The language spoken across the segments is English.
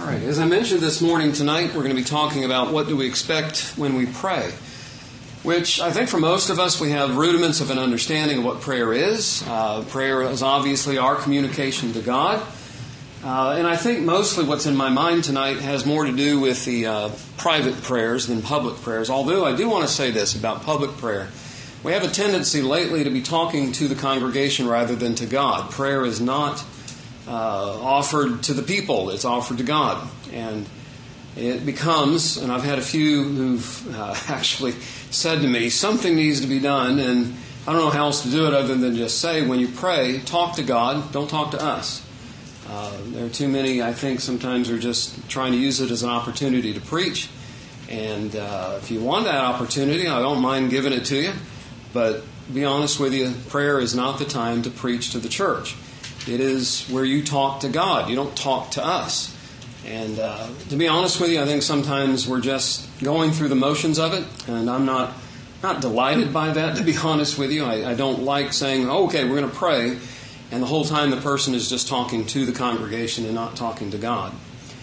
All right, as I mentioned this morning, tonight we're going to be talking about what do we expect when we pray, which I think for most of us we have rudiments of an understanding of what prayer is. Prayer is obviously our communication to God. And I think mostly what's in my mind tonight has more to do with the private prayers than public prayers, although I do want to say this about public prayer. We have a tendency lately to be talking to the congregation rather than to God. Prayer is not offered to the people, it's offered to God. And it becomes, and I've had a few who've actually said to me, something needs to be done, and I don't know how else to do it other than just say, when you pray, talk to God, don't talk to us. There are too many, I think, sometimes are just trying to use it as an opportunity to preach. And if you want that opportunity, I don't mind giving it to you. But to be honest with you, prayer is not the time to preach to the church. It is where you talk to God. You don't talk to us. And to be honest with you, I think sometimes we're just going through the motions of it. And I'm not delighted by that, to be honest with you. I don't like saying, oh, okay, we're going to pray. And the whole time the person is just talking to the congregation and not talking to God.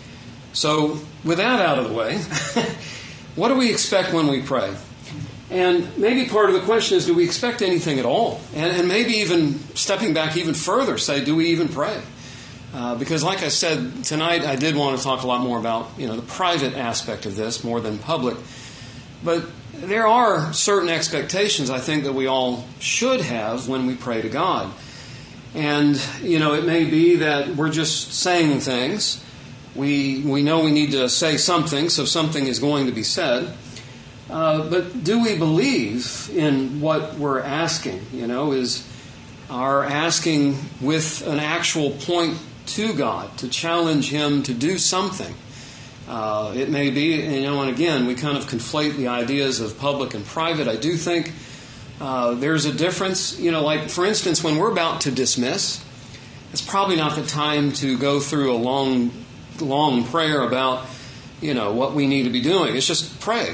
So with that out of the way, what do we expect when we pray? And maybe part of the question is, do we expect anything at all? And maybe even stepping back even further, say, do we even pray? Because like I said, tonight I did want to talk a lot more about the private aspect of this more than public. But there are certain expectations I think that we all should have when we pray to God. And, it may be that we're just saying things. We know we need to say something, so something is going to be said. But do we believe in what we're asking? Is our asking with an actual point to God, to challenge Him to do something? It may be, and again, we kind of conflate the ideas of public and private. I do think there's a difference. Like, for instance, when we're about to dismiss, it's probably not the time to go through a long prayer about what we need to be doing. It's just pray.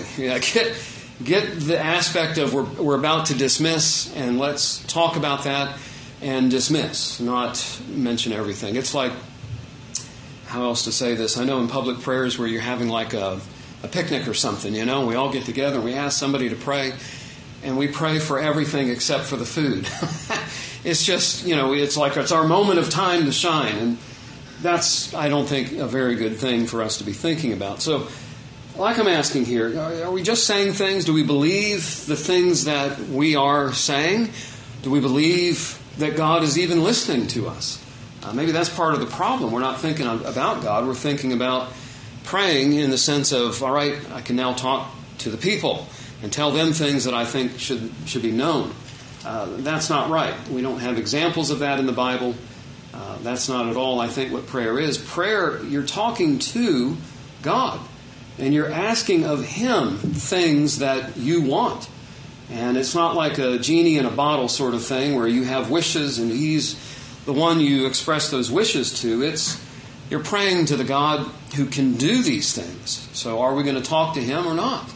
Get the aspect of we're about to dismiss, and let's talk about that and dismiss, not mention everything. It's like, how else to say this? I know in public prayers where you're having like a picnic or something, we all get together and we ask somebody to pray, and we pray for everything except for the food. It's just, it's like it's our moment of time to shine, and that's, I don't think, a very good thing for us to be thinking about. So, like I'm asking here, are we just saying things? Do we believe the things that we are saying? Do we believe that God is even listening to us? Maybe that's part of the problem. We're not thinking about God. We're thinking about praying in the sense of, all right, I can now talk to the people and tell them things that I think should be known. That's not right. We don't have examples of that in the Bible. That's not at all, I think, what prayer is. Prayer, you're talking to God, and you're asking of Him things that you want. And it's not like a genie in a bottle sort of thing where you have wishes and He's the one you express those wishes to. You're praying to the God who can do these things. So are we going to talk to Him or not?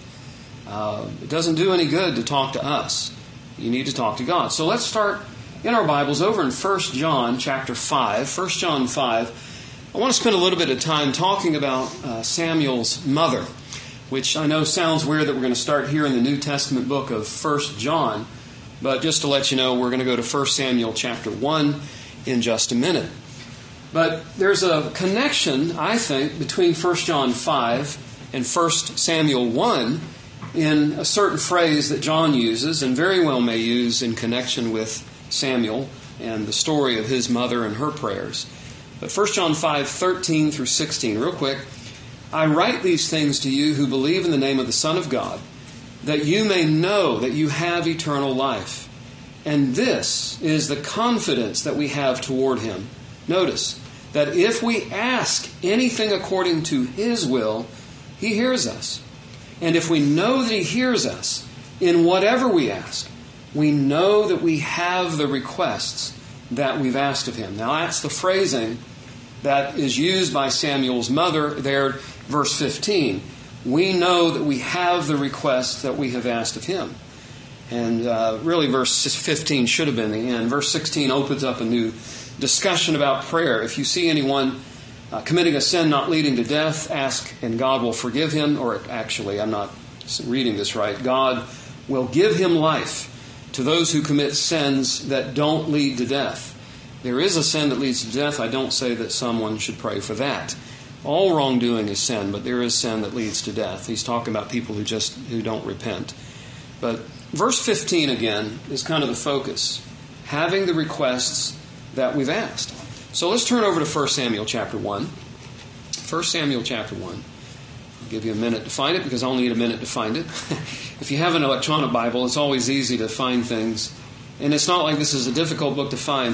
It doesn't do any good to talk to us. You need to talk to God. So let's start in our Bibles over in 1 John chapter 5. 1 John 5. I want to spend a little bit of time talking about Samuel's mother, which I know sounds weird that we're going to start here in the New Testament book of 1 John. But just to let you know, we're going to go to 1 Samuel chapter 1 in just a minute. But there's a connection, I think, between 1 John 5 and 1 Samuel 1 in a certain phrase that John uses and very well may use in connection with Samuel and the story of his mother and her prayers. But 1 John 5:13 through 16, real quick. I write these things to you who believe in the name of the Son of God, that you may know that you have eternal life. And this is the confidence that we have toward Him. Notice that if we ask anything according to His will, He hears us. And if we know that He hears us in whatever we ask, we know that we have the requests that we've asked of Him. Now that's the phrasing that is used by Samuel's mother there, verse 15. We know that we have the requests that we have asked of Him. And really verse 15 should have been the end. Verse 16 opens up a new discussion about prayer. If you see anyone committing a sin not leading to death, ask and God will forgive him. Or actually, I'm not reading this right. God will give him life to those who commit sins that don't lead to death. There is a sin that leads to death. I don't say that someone should pray for that. All wrongdoing is sin, but there is sin that leads to death. He's talking about people who don't repent. But verse 15 again is kind of the focus, having the requests that we've asked. So let's turn over to 1 Samuel chapter 1. 1 Samuel chapter 1. I'll give you a minute to find it because I'll need a minute to find it. If you have an electronic Bible, it's always easy to find things. And it's not like this is a difficult book to find.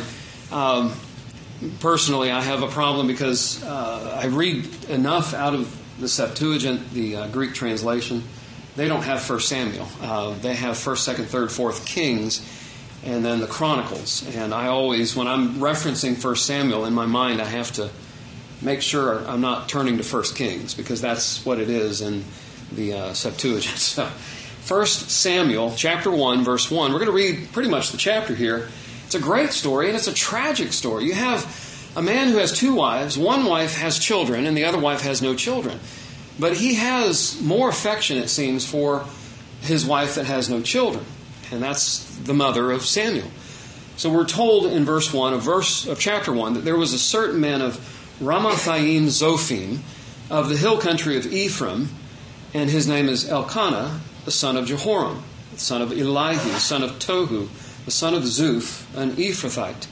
Personally, I have a problem because I read enough out of the Septuagint, the Greek translation. They don't have 1 Samuel. They have 1st, 2nd, 3rd, 4th Kings, and then the Chronicles. And I always, when I'm referencing 1 Samuel in my mind, I have to make sure I'm not turning to 1 Kings, because that's what it is in the Septuagint. So, 1 Samuel chapter 1, verse 1. We're going to read pretty much the chapter here. It's a great story, and it's a tragic story. You have a man who has two wives. One wife has children, and the other wife has no children. But he has more affection, it seems, for his wife that has no children. And that's the mother of Samuel. So we're told in verse 1 of chapter 1 that there was a certain man of Ramathaim Zophim of the hill country of Ephraim, and his name is Elkanah, the son of Jehoram, the son of Elihu, the son of Tohu, the son of Zuph, an Ephrathite.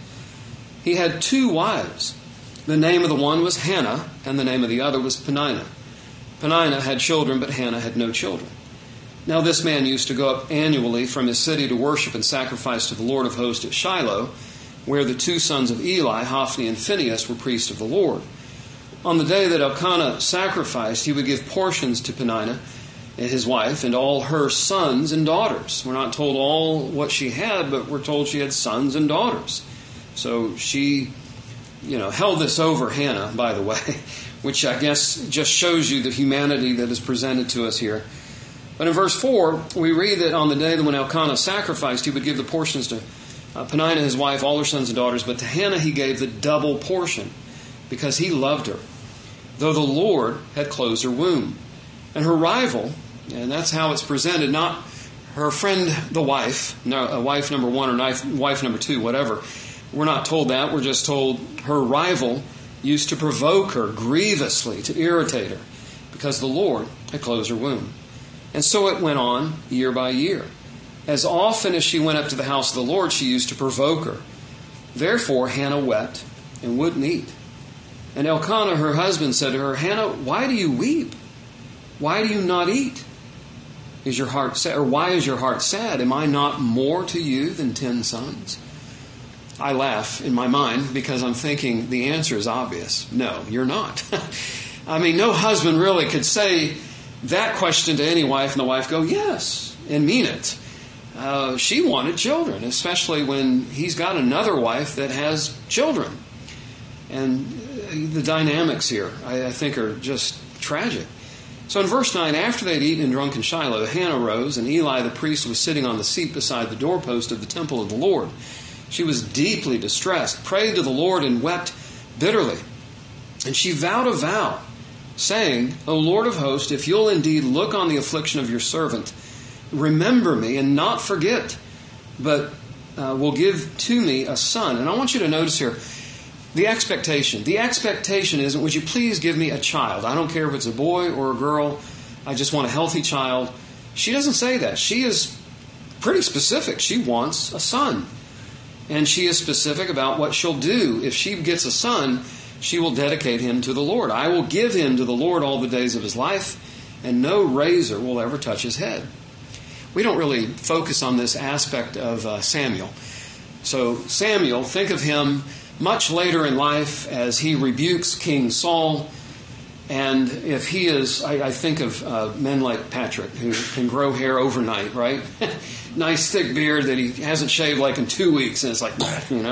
He had two wives. The name of the one was Hannah, and the name of the other was Peninnah. Peninnah had children, but Hannah had no children. Now this man used to go up annually from his city to worship and sacrifice to the Lord of hosts at Shiloh, where the two sons of Eli, Hophni and Phinehas, were priests of the Lord. On the day that Elkanah sacrificed, he would give portions to Peninnah, his wife, and all her sons and daughters. We're not told all what she had, but we're told she had sons and daughters. So she, held this over Hannah, by the way, which I guess just shows you the humanity that is presented to us here. But in verse 4, we read that on the day that when Elkanah sacrificed, he would give the portions to Peninnah, his wife, all her sons and daughters, but to Hannah he gave the double portion, because he loved her, though the Lord had closed her womb. And her rival, and that's how it's presented, not her friend the wife, wife number one or wife number two, whatever. We're not told that. We're just told her rival used to provoke her grievously, to irritate her, because the Lord had closed her womb. And so it went on year by year. As often as she went up to the house of the Lord, she used to provoke her. Therefore Hannah wept and wouldn't eat. And Elkanah, her husband, said to her, Hannah, why do you weep? Why do you not eat? Is your heart sad? Or why is your heart sad? Am I not more to you than 10 sons? I laugh in my mind because I'm thinking the answer is obvious. No, you're not. I mean, no husband really could say that question to any wife and the wife go, yes, and mean it. She wanted children, especially when he's got another wife that has children. And the dynamics here, I think, are just tragic. So in verse 9, after they'd eaten and drunk in Shiloh, Hannah rose, and Eli the priest was sitting on the seat beside the doorpost of the temple of the Lord. She was deeply distressed, prayed to the Lord, and wept bitterly. And she vowed a vow, saying, O Lord of hosts, if you'll indeed look on the affliction of your servant, remember me and not forget, but will give to me a son. And I want you to notice here, the expectation. The expectation isn't, would you please give me a child? I don't care if it's a boy or a girl. I just want a healthy child. She doesn't say that. She is pretty specific. She wants a son. And she is specific about what she'll do. If she gets a son, she will dedicate him to the Lord. I will give him to the Lord all the days of his life, and no razor will ever touch his head. We don't really focus on this aspect of Samuel. So Samuel, think of him much later in life as he rebukes King Saul. And if he is, I think of men like Patrick, who can grow hair overnight, right? Nice thick beard that he hasn't shaved like in 2 weeks, and it's like,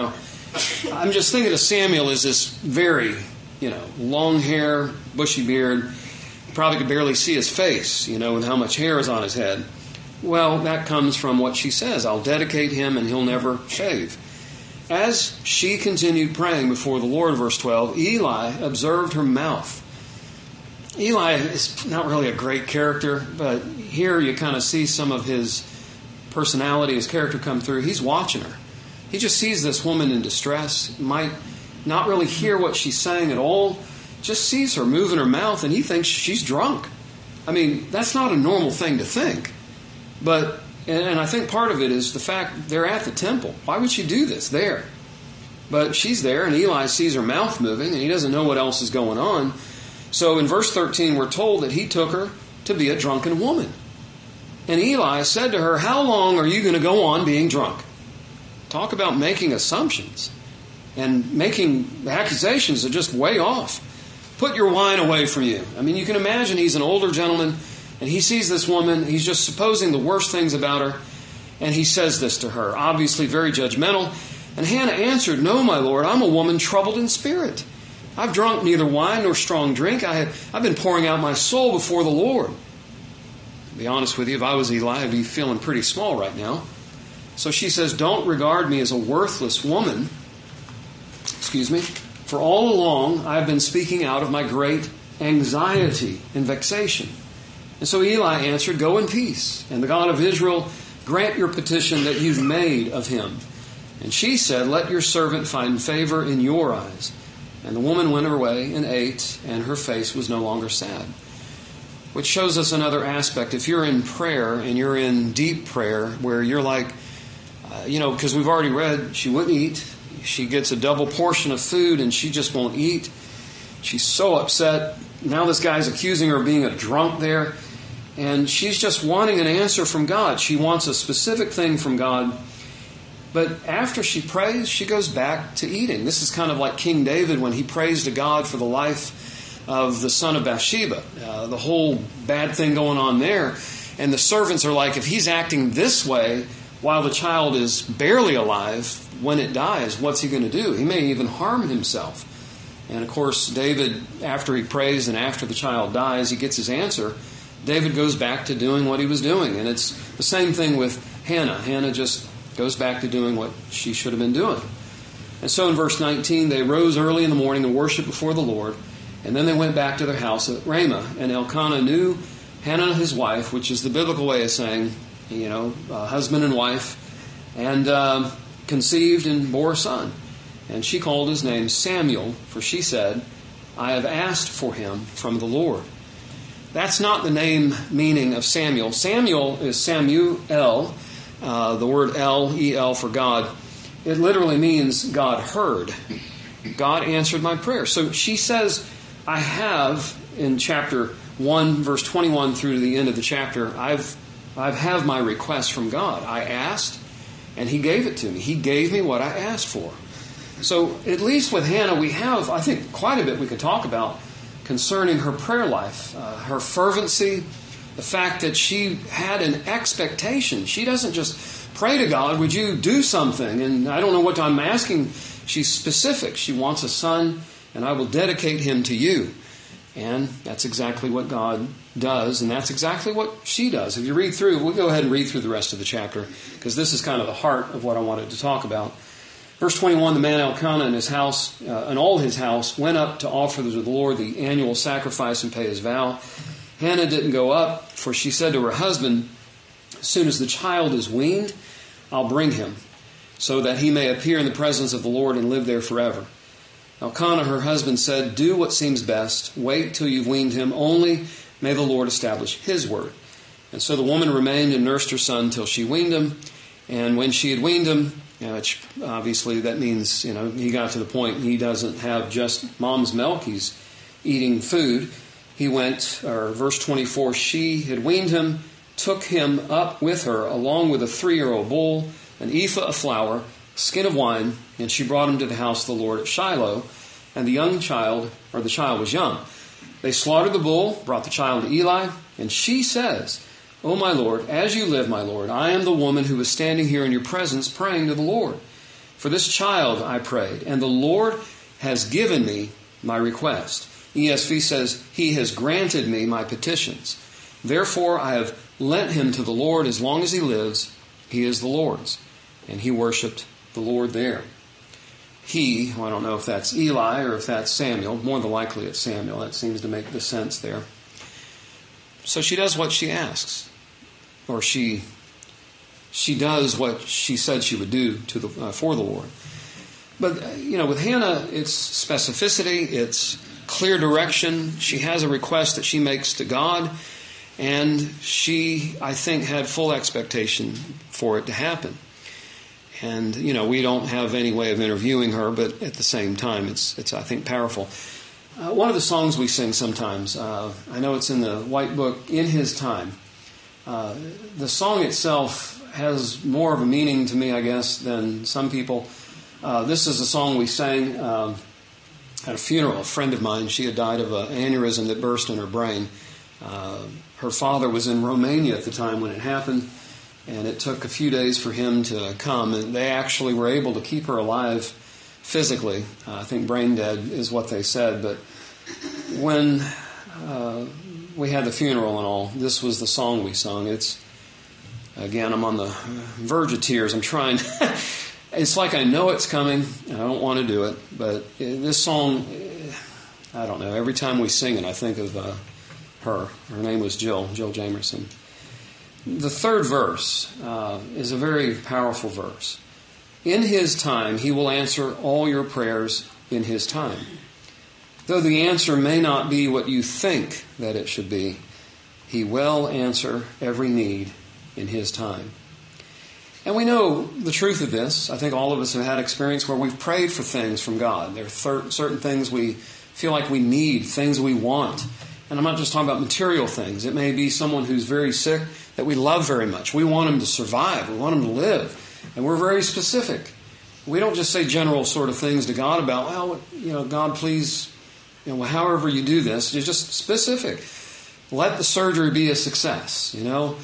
I'm just thinking of Samuel as this very, long hair, bushy beard. Probably could barely see his face, with how much hair is on his head. Well, that comes from what she says. I'll dedicate him and he'll never shave. As she continued praying before the Lord, verse 12, Eli observed her mouth. Eli is not really a great character, but here you kind of see some of his personality, his character come through. He's watching her. He just sees this woman in distress, might not really hear what she's saying at all, just sees her moving her mouth, and he thinks she's drunk. I mean, that's not a normal thing to think. But, and I think part of it is the fact they're at the temple. Why would she do this there? But she's there, and Eli sees her mouth moving, and he doesn't know what else is going on. So in verse 13, we're told that he took her to be a drunken woman. And Eli said to her, "How long are you going to go on being drunk?" Talk about making assumptions and making accusations that are just way off. Put your wine away from you. I mean, you can imagine he's an older gentleman, and he sees this woman. He's just supposing the worst things about her, and he says this to her, obviously very judgmental. And Hannah answered, "No, my Lord, I'm a woman troubled in spirit. I've drunk neither wine nor strong drink. I've been pouring out my soul before the Lord." To be honest with you, if I was Eli, I'd be feeling pretty small right now. So she says, "Don't regard me as a worthless woman. For all along I've been speaking out of my great anxiety and vexation." And so Eli answered, "Go in peace, and the God of Israel grant your petition that you've made of him." And she said, "Let your servant find favor in your eyes." And the woman went her way and ate, and her face was no longer sad. Which shows us another aspect. If you're in prayer and you're in deep prayer where you're like, because we've already read she wouldn't eat. She gets a double portion of food and she just won't eat. She's so upset. Now this guy's accusing her of being a drunk there. And she's just wanting an answer from God. She wants a specific thing from God. But after she prays, she goes back to eating. This is kind of like King David when he prays to God for the life of the son of Bathsheba. The whole bad thing going on there. And the servants are like, if he's acting this way while the child is barely alive, when it dies, what's he going to do? He may even harm himself. And of course, David, after he prays and after the child dies, he gets his answer. David goes back to doing what he was doing. And it's the same thing with Hannah. Hannah just goes back to doing what she should have been doing. And so in verse 19, they rose early in the morning and worshiped before the Lord. And then they went back to their house at Ramah. And Elkanah knew Hannah, his wife, which is the biblical way of saying, husband and wife, and conceived and bore a son. And she called his name Samuel, for she said, "I have asked for him from the Lord." That's not the name meaning of Samuel. Samuel is Samuel, the word El, E-L for God. It literally means God heard. God answered my prayer. So she says, I have, in chapter 1, verse 21 through to the end of the chapter, I have my request from God. I asked, and He gave it to me. He gave me what I asked for. So at least with Hannah, we have, I think, quite a bit we could talk about concerning her prayer life, her fervency, the fact that she had an expectation. She doesn't just pray to God, would you do something? And I don't know what I'm asking. She's specific. She wants a son, and I will dedicate him to you. And that's exactly what God does, and that's exactly what she does. If you read through, we'll go ahead and read through the rest of the chapter, because this is kind of the heart of what I wanted to talk about. Verse 21, the man Elkanah and his house, and all his house, went up to offer to the Lord the annual sacrifice and pay his vow. Hannah didn't go up, for she said to her husband, as soon as the child is weaned, I'll bring him, so that he may appear in the presence of the Lord and live there forever. Elkanah, her husband, said, do what seems best. Wait till you've weaned him. Only may the Lord establish his word. And so the woman remained and nursed her son till she weaned him. And when she had weaned him, which obviously that means, he got to the point he doesn't have just mom's milk. He's eating food. He went, verse 24, she had weaned him, took him up with her, along with a 3-year-old bull, an ephah of flour, skin of wine, and she brought him to the house of the Lord at Shiloh, and the child was young. They slaughtered the bull, brought the child to Eli, and she says, O my Lord, as you live, my Lord, I am the woman who was standing here in your presence praying to the Lord. For this child I prayed, and the Lord has given me my request. ESV says, He has granted me my petitions. Therefore I have lent him to the Lord. As long as he lives, he is the Lord's. And he worshipped the Lord there. he, well, I don't know if that's Eli or if that's Samuel. More than likely it's Samuel. That seems to make the sense there. So she does what she asks, or she does what she said she would do for the Lord. But, with Hannah, it's specificity, it's clear direction. She has a request that she makes to God, and she, I think, had full expectation for it to happen. And, we don't have any way of interviewing her, but at the same time, it's I think, powerful. One of the songs we sing sometimes, I know it's in the White Book, In His Time. The song itself has more of a meaning to me, I guess, than some people. This is a song we sang at a funeral. A friend of mine, she had died of an aneurysm that burst in her brain. Her father was in Romania at the time when it happened, and it took a few days for him to come. And they actually were able to keep her alive physically. I think brain dead is what they said. But when we had the funeral and all, this was the song we sung. Again, I'm on the verge of tears. I'm trying. It's like I know it's coming, and I don't want to do it. But this song, I don't know. Every time we sing it, I think of her. Her name was Jill Jamerson. The third verse is a very powerful verse. In His time, He will answer all your prayers in His time. Though the answer may not be what you think that it should be, He will answer every need in His time. And we know the truth of this. I think all of us have had experience where we've prayed for things from God. There are certain things we feel like we need, things we want. And I'm not just talking about material things. It may be someone who's very sick that we love very much. We want them to survive. We want them to live. And we're very specific. We don't just say general sort of things to God about, well, God, please, however you do this. You're just specific. Let the surgery be a success,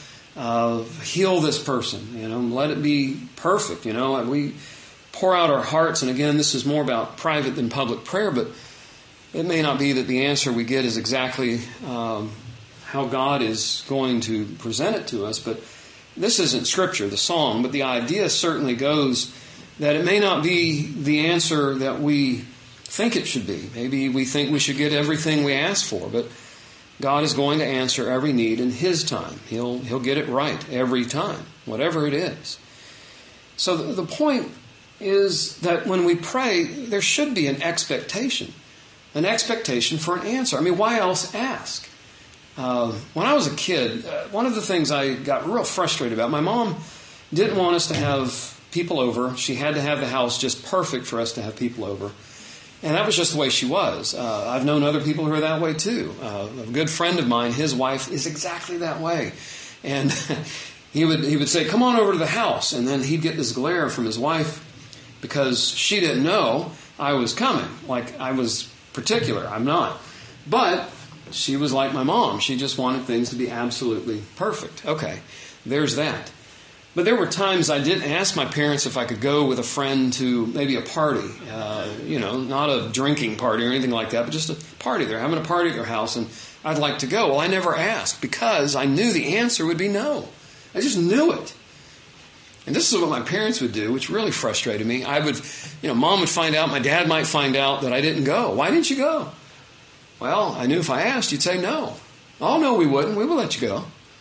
heal this person, let it be perfect, and we pour out our hearts. And again, this is more about private than public prayer, but it may not be that the answer we get is exactly how God is going to present it to us, but this isn't Scripture, the song, but the idea certainly goes that it may not be the answer that we think it should be. Maybe we think we should get everything we ask for, but God is going to answer every need in His time. He'll get it right every time, whatever it is. So the point is that when we pray, there should be an expectation for an answer. I mean, why else ask? When I was a kid, one of the things I got real frustrated about, my mom didn't want us to have people over. She had to have the house just perfect for us to have people over. And that was just the way she was. I've known other people who are that way too. A good friend of mine, his wife is exactly that way. And he would say, come on over to the house. And then he'd get this glare from his wife because she didn't know I was coming. Like I was particular. I'm not. But she was like my mom. She just wanted things to be absolutely perfect. Okay, there's that. But there were times I didn't ask my parents if I could go with a friend to maybe a party, not a drinking party or anything like that, but just a party. They're having a party at their house, and I'd like to go. Well, I never asked because I knew the answer would be no. I just knew it. And this is what my parents would do, which really frustrated me. Mom would find out, my dad might find out that I didn't go. Why didn't you go? Well, I knew if I asked, you'd say no. Oh, no, we wouldn't. We would let you go.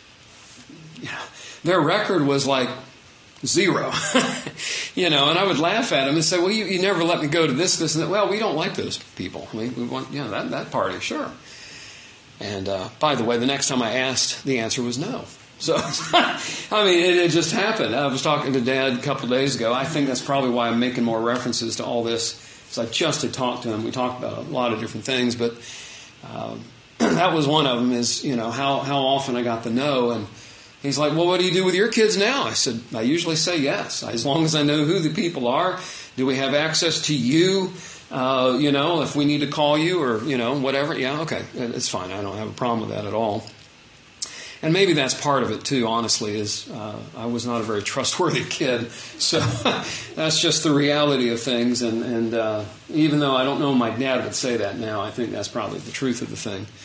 Their record was like 0, and I would laugh at them and say, well, you never let me go to this, and that. Well, we don't like those people. We want, that party, sure. And by the way, the next time I asked, the answer was no. So, it just happened. I was talking to Dad a couple of days ago. I think that's probably why I'm making more references to all this, because I just had talked to him. We talked about a lot of different things, but that was one of them is, how often I got the no. And he's like, well, what do you do with your kids now? I said, I usually say yes, as long as I know who the people are. Do we have access to you? If we need to call you or, whatever. Yeah, okay, it's fine. I don't have a problem with that at all. And maybe that's part of it too, honestly, is I was not a very trustworthy kid. So that's just the reality of things. And even though I don't know my dad would say that now, I think that's probably the truth of the thing.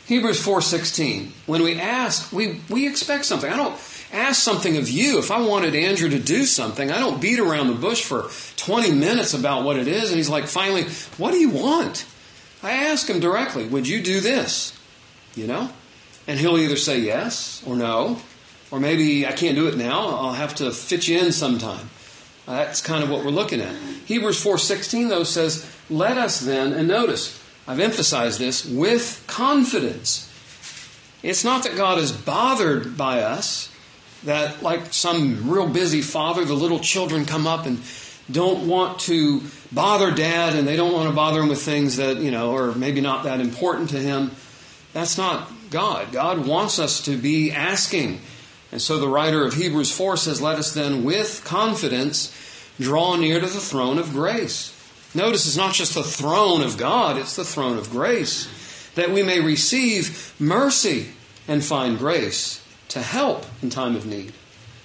Hebrews 4:16. When we ask, we expect something. I don't ask something of you. If I wanted Andrew to do something, I don't beat around the bush for 20 minutes about what it is. And he's like, finally, what do you want? I ask him directly, would you do this? You know? And he'll either say yes or no. Or maybe I can't do it now. I'll have to fit you in sometime. That's kind of what we're looking at. Hebrews 4:16, though, says, let us then, and notice, I've emphasized this, with confidence. It's not that God is bothered by us, that like some real busy father, the little children come up and don't want to bother dad, and they don't want to bother him with things that, are maybe not that important to him. That's not God. God wants us to be asking. And so the writer of Hebrews 4 says, let us then with confidence draw near to the throne of grace. Notice it's not just the throne of God, it's the throne of grace, that we may receive mercy and find grace to help in time of need.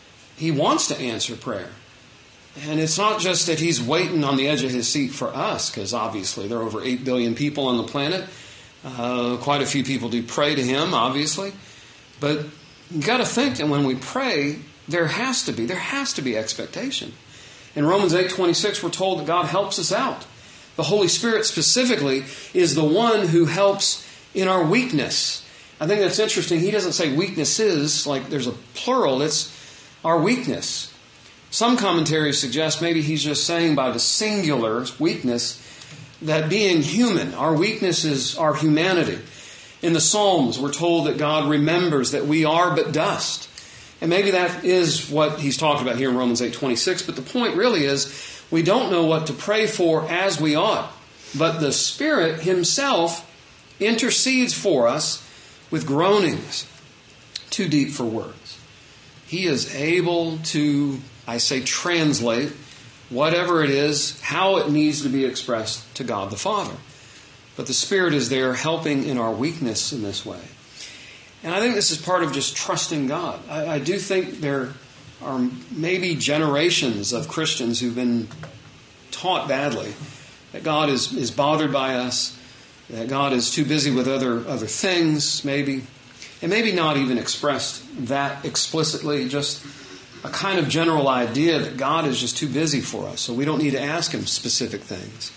He wants to answer prayer. And it's not just that he's waiting on the edge of his seat for us, because obviously there are over 8 billion people on the planet. Quite a few people do pray to him, obviously. But you've got to think that when we pray, there has to be expectation. In Romans 8:26, we're told that God helps us out. The Holy Spirit specifically is the one who helps in our weakness. I think that's interesting. He doesn't say weaknesses, like there's a plural. It's our weakness. Some commentaries suggest maybe he's just saying by the singular weakness that being human, our weakness is our humanity. In the Psalms, we're told that God remembers that we are but dust. And maybe that is what he's talking about here in Romans 8:26. But the point really is we don't know what to pray for as we ought. But the Spirit himself intercedes for us with groanings too deep for words. He is able to, translate whatever it is, how it needs to be expressed to God the Father. But the Spirit is there helping in our weakness in this way. And I think this is part of just trusting God. I do think there are maybe generations of Christians who've been taught badly that God is bothered by us, that God is too busy with other things, maybe. And maybe not even expressed that explicitly, just a kind of general idea that God is just too busy for us, so we don't need to ask him specific things.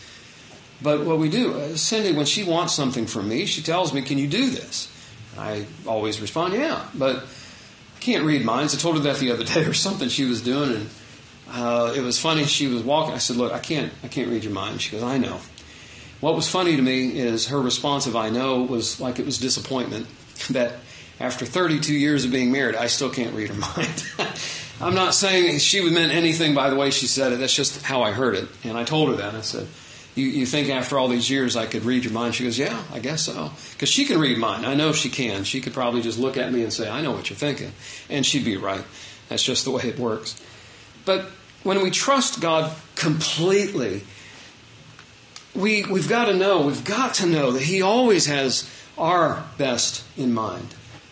But what we do, Cindy, when she wants something from me, she tells me, can you do this? I always respond, yeah, but I can't read minds. I told her that the other day or something she was doing, and it was funny. She was walking. I said, look, I can't read your mind. She goes, I know. What was funny to me is her response of I know was like it was disappointment that after 32 years of being married, I still can't read her mind. I'm not saying she meant anything by the way she said it. That's just how I heard it. And I told her that. I said, You think after all these years I could read your mind? She goes, yeah, I guess so. Because she can read mine. I know she can. She could probably just look at me and say, I know what you're thinking. And she'd be right. That's just the way it works. But when we trust God completely, we've got to know that he always has our best in mind.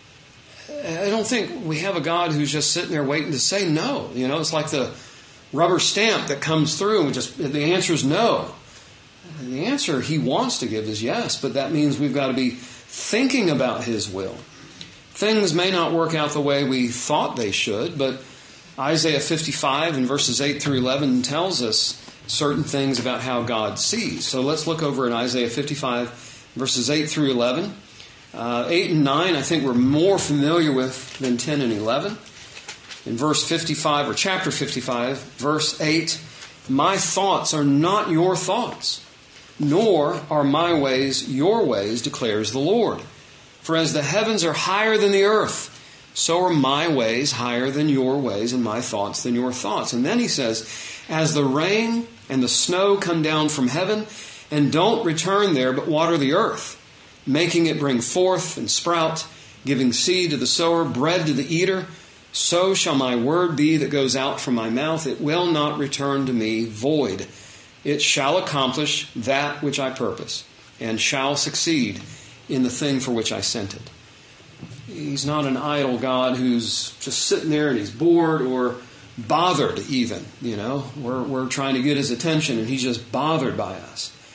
I don't think we have a God who's just sitting there waiting to say no. It's like the rubber stamp that comes through and the answer is no. The answer he wants to give is yes, but that means we've got to be thinking about his will. Things may not work out the way we thought they should, but Isaiah 55 and verses 8 through 11 tells us certain things about how God sees. So let's look over in Isaiah 55 verses 8 through 11. 8 and 9 I think we're more familiar with than 10 and 11. In verse 55 or chapter 55, verse 8, my thoughts are not your thoughts, nor are my ways your ways, declares the Lord. For as the heavens are higher than the earth, so are my ways higher than your ways, and my thoughts than your thoughts. And then he says, as the rain and the snow come down from heaven, and don't return there, but water the earth, making it bring forth and sprout, giving seed to the sower, bread to the eater, so shall my word be that goes out from my mouth. It will not return to me void. It shall accomplish that which I purpose, and shall succeed in the thing for which I sent it. He's not an idle God who's just sitting there and he's bored or bothered even. We're trying to get his attention and he's just bothered by us.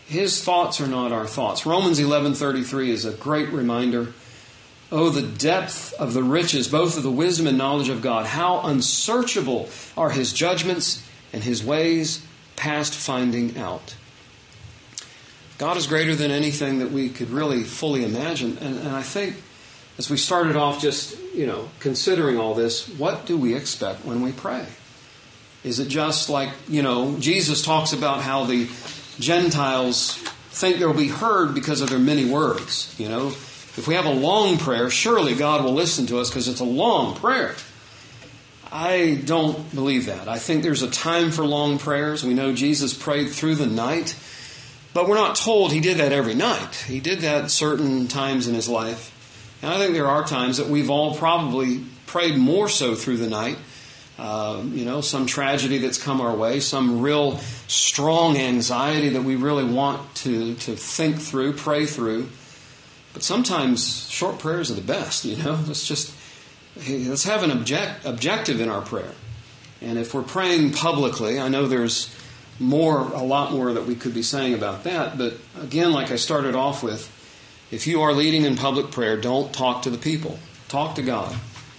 His thoughts are not our thoughts. Romans 11:33 is a great reminder. Oh, the depth of the riches, both of the wisdom and knowledge of God. How unsearchable are His judgments and His ways past finding out. God is greater than anything that we could really fully imagine. And I think as we started off just, considering all this, what do we expect when we pray? Is it just like, Jesus talks about how the Gentiles think they'll be heard because of their many words. If we have a long prayer, surely God will listen to us because it's a long prayer. I don't believe that. I think there's a time for long prayers. We know Jesus prayed through the night, but we're not told He did that every night. He did that certain times in His life. And I think there are times that we've all probably prayed more so through the night. Some tragedy that's come our way, some real strong anxiety that we really want to think through, pray through. But sometimes short prayers are the best, Let's have an objective in our prayer. And if we're praying publicly, I know there's a lot more that we could be saying about that. But again, like I started off with, if you are leading in public prayer, don't talk to the people. Talk to God.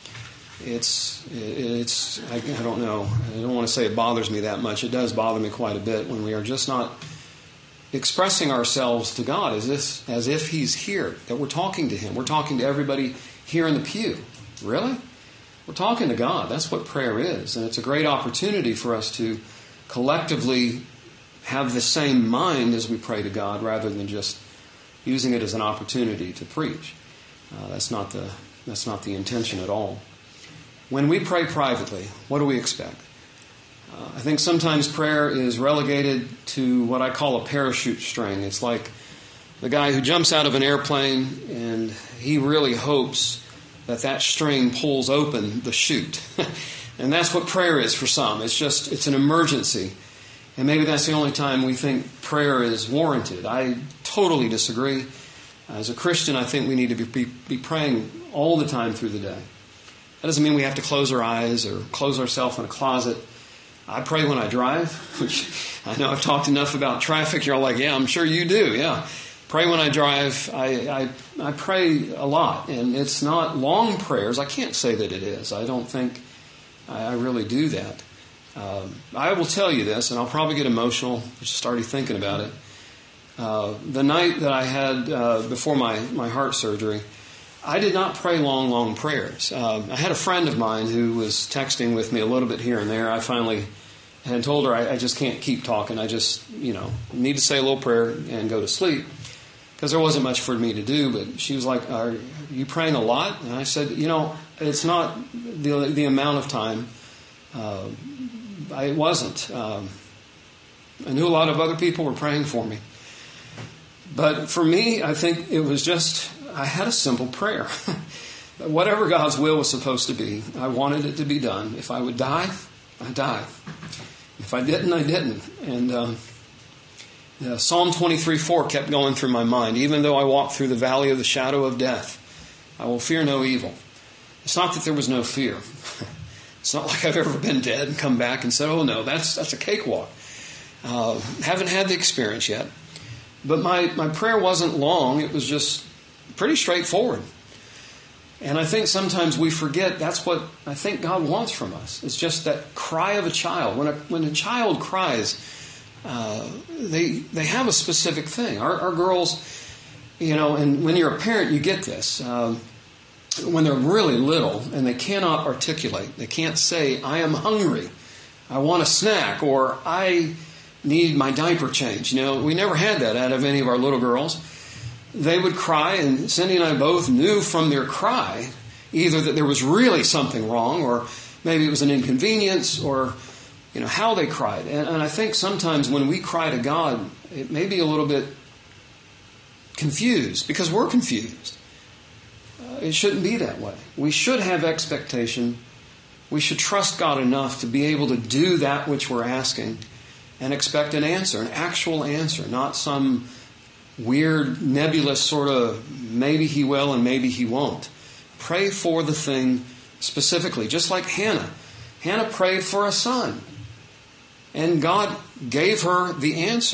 I don't know. I don't want to say it bothers me that much. It does bother me quite a bit when we are just not expressing ourselves to God as if He's here, that we're talking to Him. We're talking to everybody here in the pew. Really? We're talking to God. That's what prayer is. And it's a great opportunity for us to collectively have the same mind as we pray to God rather than just using it as an opportunity to preach. That's not the intention at all. When we pray privately, what do we expect? I think sometimes prayer is relegated to what I call a parachute string. It's like the guy who jumps out of an airplane and he really hopes that string pulls open the chute. And that's what prayer is for some. It's an emergency. And maybe that's the only time we think prayer is warranted. I totally disagree. As a Christian, I think we need to be praying all the time through the day. That doesn't mean we have to close our eyes or close ourselves in a closet. I pray when I drive, which I know I've talked enough about traffic. You're all like, yeah, I'm sure you do. Yeah. Pray when I drive. I pray a lot, and it's not long prayers. I can't say that it is. I don't think I really do that. I will tell you this, and I'll probably get emotional just already thinking about it. The night that I had before my heart surgery, I did not pray long prayers. I had a friend of mine who was texting with me a little bit here and there. I finally had told her I just can't keep talking. I just, need to say a little prayer and go to sleep because there wasn't much for me to do. But she was like, are you praying a lot? And I said, it's not the amount of time. I wasn't. I knew a lot of other people were praying for me. But for me, I think it was I had a simple prayer. Whatever God's will was supposed to be, I wanted it to be done. If I would die, I died. If I didn't, I didn't. And Psalm 23:4 kept going through my mind. Even though I walk through the valley of the shadow of death, I will fear no evil. It's not that there was no fear. It's not like I've ever been dead and come back and said, oh no, that's a cakewalk. Haven't had the experience yet. But my prayer wasn't long. It was just pretty straightforward. And I think sometimes we forget that's what I think God wants from us. It's just that cry of a child. When a child cries, they have a specific thing. Our girls, and when you're a parent, you get this. When they're really little and they cannot articulate, they can't say, I am hungry, I want a snack, or I need my diaper change. We never had that out of any of our little girls. They would cry, and Cindy and I both knew from their cry either that there was really something wrong, or maybe it was an inconvenience, or how they cried. And I think sometimes when we cry to God, it may be a little bit confused because we're confused. It shouldn't be that way. We should have expectation. We should trust God enough to be able to do that which we're asking and expect an answer, an actual answer, not some weird, nebulous sort of maybe He will and maybe He won't. Pray for the thing specifically, just like Hannah. Hannah prayed for a son, and God gave her the answer.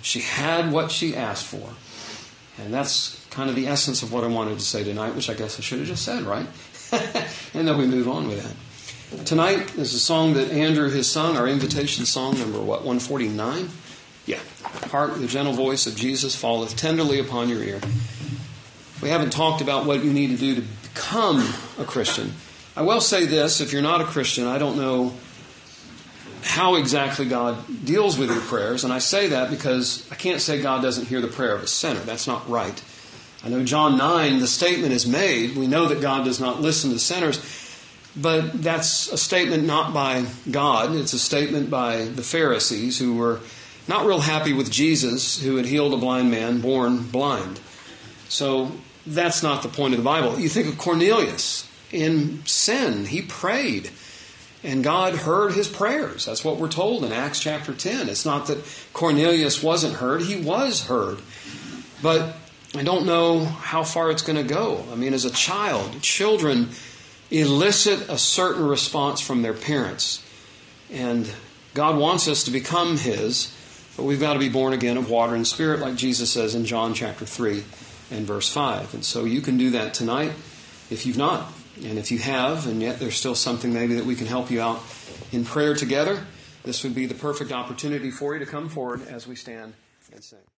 She had what she asked for. And that's kind of the essence of what I wanted to say tonight, which I guess I should have just said, right? And then we move on with that. Tonight is a song that Andrew has sung, our invitation song, number 149? Yeah. Hark, the gentle voice of Jesus falleth tenderly upon your ear. We haven't talked about what you need to do to become a Christian. I will say this, if you're not a Christian, I don't know how exactly God deals with your prayers. And I say that because I can't say God doesn't hear the prayer of a sinner. That's not right. I know John 9, the statement is made. We know that God does not listen to sinners. But that's a statement not by God. It's a statement by the Pharisees who were not real happy with Jesus, who had healed a blind man born blind. So that's not the point of the Bible. You think of Cornelius in sin. He prayed, and God heard his prayers. That's what we're told in Acts chapter 10. It's not that Cornelius wasn't heard. He was heard. But I don't know how far it's going to go. I mean, as a child, children elicit a certain response from their parents. And God wants us to become His, but we've got to be born again of water and spirit, like Jesus says in John chapter 3 and verse 5. And so you can do that tonight if you've not. And if you have, and yet there's still something maybe that we can help you out in prayer together, this would be the perfect opportunity for you to come forward as we stand and sing.